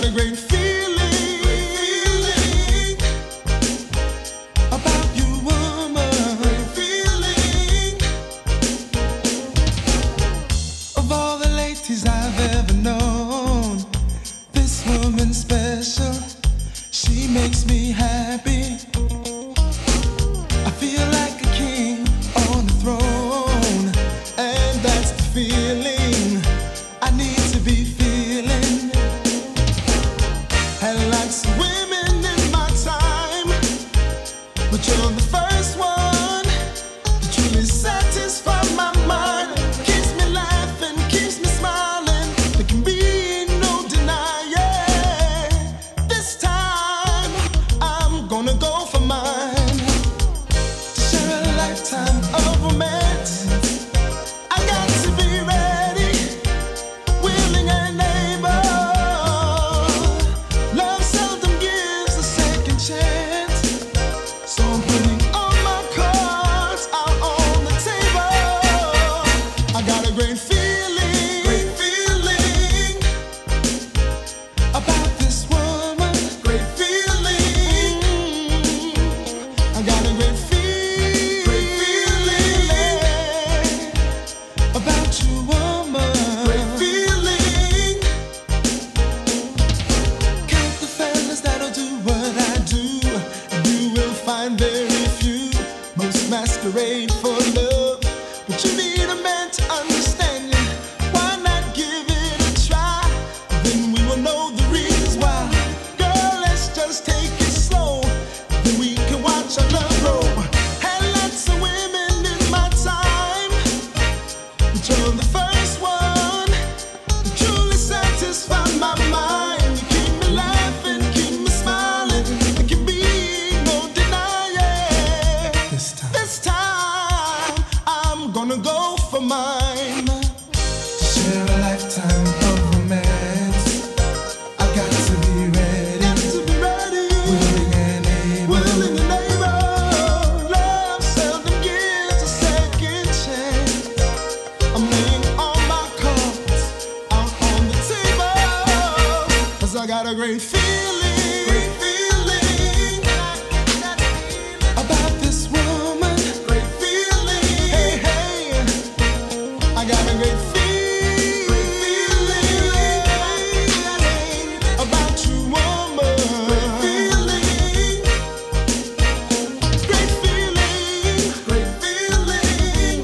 got a great feeling about you, woman. Great feeling. Of all the ladies I've ever known, this woman's special. She makes me happy. I feel like a king on the throne, and that's the feeling I need to be feeling. Had lots of women in my time, but you're the first one that truly satisfies my mind. Keeps me laughing, keeps me smiling. There can be no denying. This time I'm gonna go for mine. To share a lifetime of romance, I got to be ready, willing and able. Love seldom gives a second chance, so I'm putting all my cards out on the table. I got a great feeling about this woman. Great feeling. I got a great feeling about you, woman. Great feeling. Count the fellas that'll do what I do. You will find very few. Most masquerade for love, but you need a man to understand you. Why not give it a try? Then we will know the reasons why. Girl, let's just take it slow. Then we can watch our love grow. Had lots of women in my time, but you're the first one to truly satisfy my mind. You keep me laughing, keep me smiling. There can be no denying. This time I'm gonna go for mine. To share a lifetime of romance, I got to be ready, willing and able. Love seldom gives a second chance. I'm laying all my cards out on the table, 'cause I got a great feeling about this woman. Great feeling. Hey, hey. I got a great feeling about you, woman. Great feeling. Great feeling.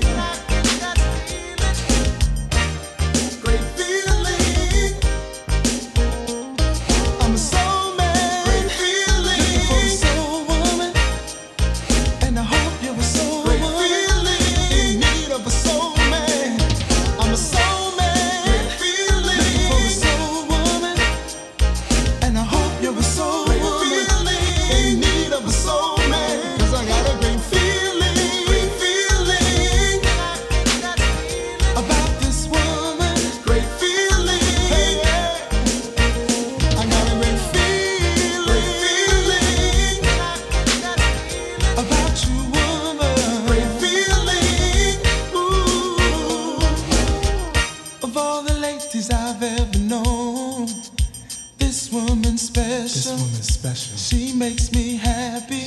Great feeling. I'm a soul man. Great feeling. Looking for a soul woman, and I hope you're a soul woman in need of a soul man. I'm a soul man. Great feeling. Looking for a soul woman, and I hope you're a soul woman in need of a soul man. 'Cause I got a great feeling about this woman. Great feeling. Hey, hey. I got a great feeling about you, woman. Great feeling. Ooh. Of all the ladies I've ever known, this woman's special. She makes me happy.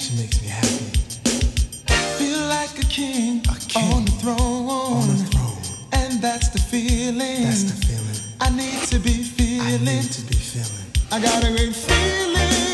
Feel like a king on the throne. And that's the feeling I need to be feeling. I got a great feeling